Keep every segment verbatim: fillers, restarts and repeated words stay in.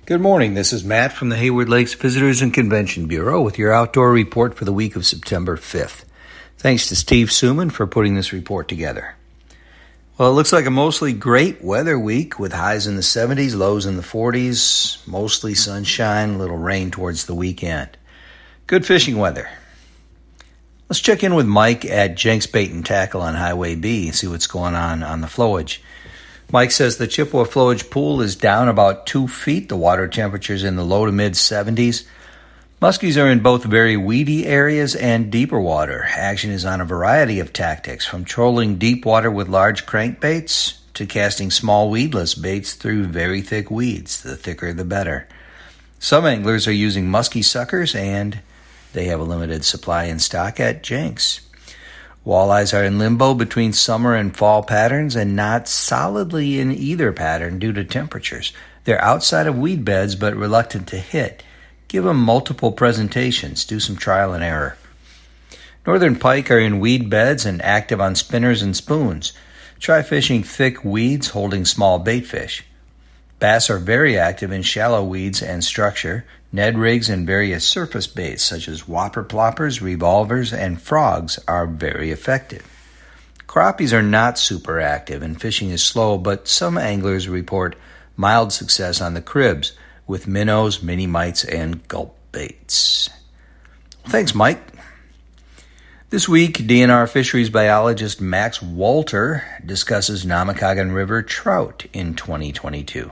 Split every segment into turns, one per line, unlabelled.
Good morning. This is Matt from the Hayward Lakes Visitors and Convention Bureau with your outdoor report for the week of September fifth. Thanks to Steve Suman for putting this report together. Well, it looks like a mostly great weather week with highs in the seventies, lows in the forties, mostly sunshine, a little rain towards the weekend. Good fishing weather. Let's check in with Mike at Jenks Bait and Tackle on Highway B and see what's going on on the flowage. Mike says the Chippewa Flowage Pool is down about two feet. The water temperature is in the low to mid seventies. Muskies are in both very weedy areas and deeper water. Action is on a variety of tactics, from trolling deep water with large crankbaits to casting small weedless baits through very thick weeds. The thicker the better. Some anglers are using muskie suckers, and they have a limited supply in stock at Jenks. Walleyes are in limbo between summer and fall patterns and not solidly in either pattern due to temperatures. They're outside of weed beds but reluctant to hit. Give them multiple presentations. Do some trial and error. Northern pike are in weed beds and active on spinners and spoons. Try fishing thick weeds holding small bait fish. Bass are very active in shallow weeds and structure. Ned rigs and various surface baits such as whopper ploppers, revolvers, and frogs are very effective. Crappies are not super active and fishing is slow, but some anglers report mild success on the cribs with minnows, mini mites, and gulp baits. Thanks, Mike. This week, D N R fisheries biologist Max Walter discusses Namekagon River trout in twenty twenty-two.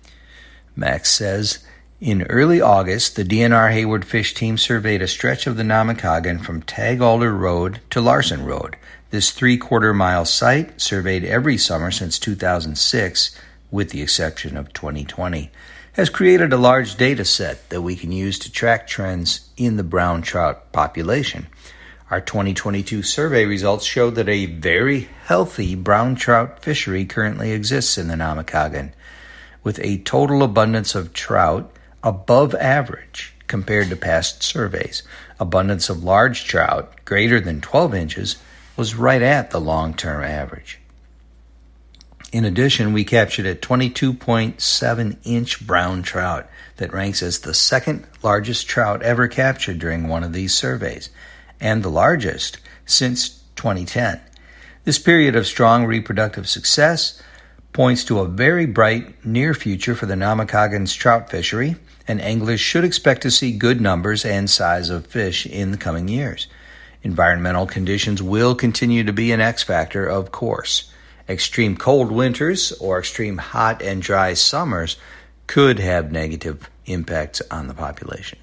Max says, in early August, the D N R Hayward Fish Team surveyed a stretch of the Namekagon from Tagalder Road to Larson Road. This three-quarter mile site, surveyed every summer since two thousand six, with the exception of twenty twenty, has created a large data set that we can use to track trends in the brown trout population. Our twenty twenty-two survey results show that a very healthy brown trout fishery currently exists in the Namekagon, with a total abundance of trout above average compared to past surveys. Abundance of large trout, greater than twelve inches, was right at the long-term average. In addition, we captured a twenty-two point seven inch brown trout that ranks as the second largest trout ever captured during one of these surveys, and the largest since twenty ten. This period of strong reproductive success points to a very bright near future for the Namekagon's trout fishery, and anglers should expect to see good numbers and size of fish in the coming years. Environmental conditions will continue to be an X factor, of course. Extreme cold winters or extreme hot and dry summers could have negative impacts on the population.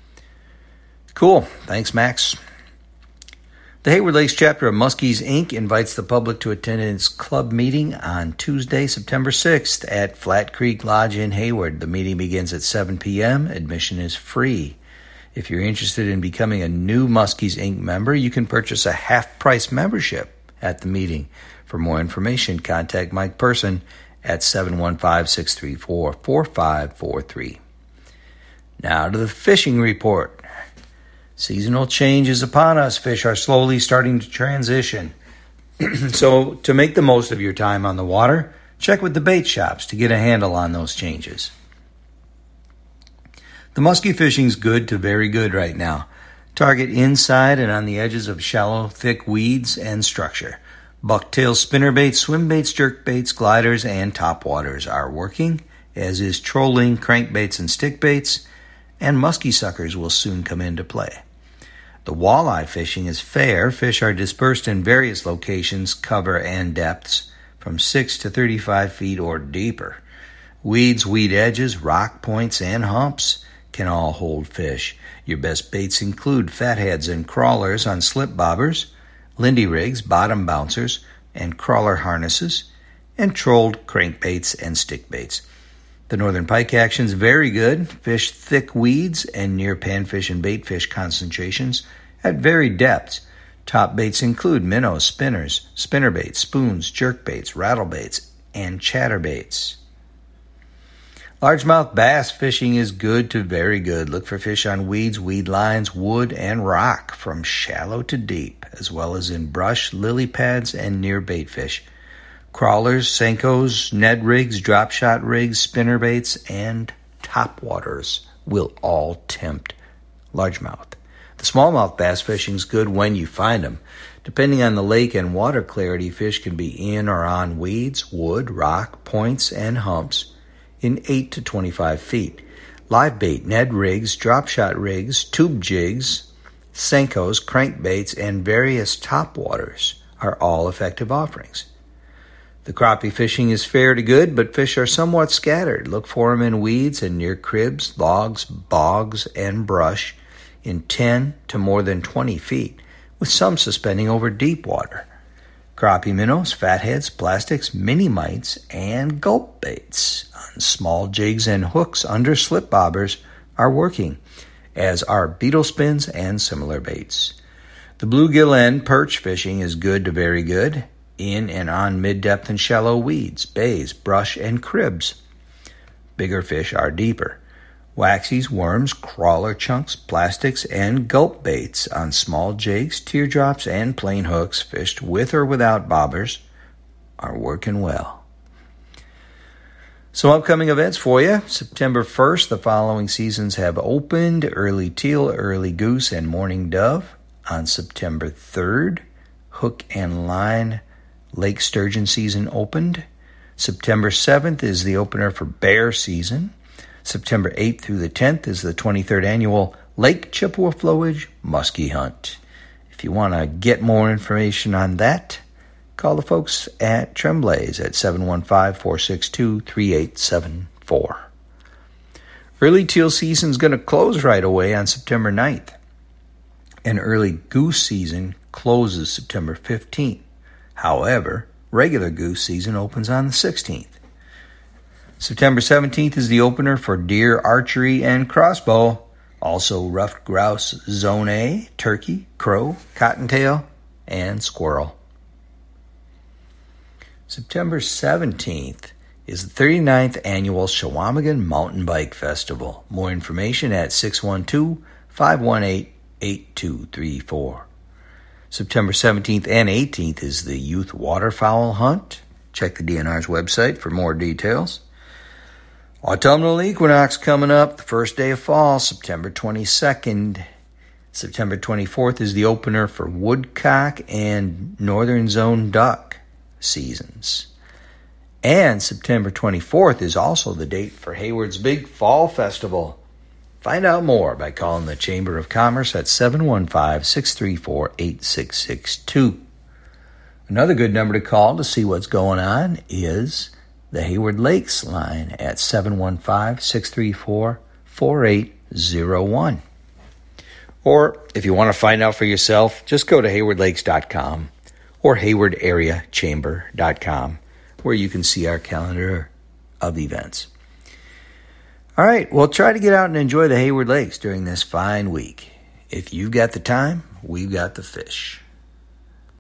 Cool. Thanks, Max. The Hayward Lakes chapter of Muskies, Incorporated invites the public to attend its club meeting on Tuesday, September sixth at Flat Creek Lodge in Hayward. The meeting begins at seven p.m. Admission is free. If you're interested in becoming a new Muskies, Incorporated member, you can purchase a half-price membership at the meeting. For more information, contact Mike Person at seven one five, six three four, four five four three. Now to the fishing report. Seasonal change is upon us. Fish are slowly starting to transition. So to make the most of your time on the water, check with the bait shops to get a handle on those changes. The muskie fishing's good to very good right now. Target inside and on the edges of shallow, thick weeds and structure. Bucktail spinnerbaits, swim baits, jerk baits, gliders, and topwaters are working, as is trolling, crankbaits, and stick baits, and muskie suckers will soon come into play. The walleye fishing is fair. Fish are dispersed in various locations, cover, and depths, from six to thirty-five feet or deeper. Weeds, weed edges, rock points, and humps can all hold fish. Your best baits include fatheads and crawlers on slip bobbers, lindy rigs, bottom bouncers, and crawler harnesses, and trolled crankbaits and stick baits. The northern pike action's very good. Fish thick weeds and near panfish and baitfish concentrations at varied depths. Top baits include minnows, spinners, spinnerbaits, spoons, jerkbaits, rattlebaits, and chatterbaits. Largemouth bass fishing is good to very good. Look for fish on weeds, weed lines, wood, and rock from shallow to deep, as well as in brush, lily pads, and near baitfish. Crawlers, Senkos, Ned rigs, drop shot rigs, spinnerbaits, and top waters will all tempt largemouth. The smallmouth bass fishing is good when you find them. Depending on the lake and water clarity, fish can be in or on weeds, wood, rock, points, and humps in eight to twenty-five feet. Live bait, Ned rigs, drop shot rigs, tube jigs, Senkos, crankbaits, and various topwaters are all effective offerings. The crappie fishing is fair to good, but fish are somewhat scattered. Look for them in weeds and near cribs, logs, bogs, and brush in ten to more than twenty feet, with some suspending over deep water. Crappie minnows, fatheads, plastics, mini mites, and gulp baits on small jigs and hooks under slip bobbers are working, as are beetle spins and similar baits. The bluegill end perch fishing is good to very good in and on mid-depth and shallow weeds, bays, brush, and cribs. Bigger fish are deeper. Waxies, worms, crawler chunks, plastics, and gulp baits on small jigs, teardrops, and plain hooks fished with or without bobbers are working well. Some upcoming events for you. September first, the following seasons have opened: early teal, early goose, and morning dove. On September third, hook and line lake sturgeon season opened. September seventh is the opener for bear season. September eighth through the tenth is the twenty-third annual Lake Chippewa Flowage Muskie Hunt. If you want to get more information on that, call the folks at Tremblay's at seven one five, four six two, three eight seven four. Early teal season is going to close right away on September ninth, and early goose season closes September fifteenth. However, regular goose season opens on the sixteenth. September seventeenth is the opener for deer, archery, and crossbow. Also ruffed grouse, zone A, turkey, crow, cottontail, and squirrel. September seventeenth is the thirty-ninth annual Chequamegon Mountain Bike Festival. More information at six one two, five one eight, eight two three four. September seventeenth and eighteenth is the Youth Waterfowl Hunt. Check the D N R's website for more details. Autumnal equinox coming up, the first day of fall, September twenty-second. September twenty-fourth is the opener for woodcock and northern zone duck seasons. And September twenty-fourth is also the date for Hayward's Big Fall Festival. Find out more by calling the Chamber of Commerce at seven one five, six three four, eight six six two. Another good number to call to see what's going on is the Hayward Lakes line at seven one five, six three four, four eight zero one. Or if you want to find out for yourself, just go to hayward lakes dot com or hayward area chamber dot com, where you can see our calendar of events. All right, well, try to get out and enjoy the Hayward Lakes during this fine week. If you've got the time, we've got the fish.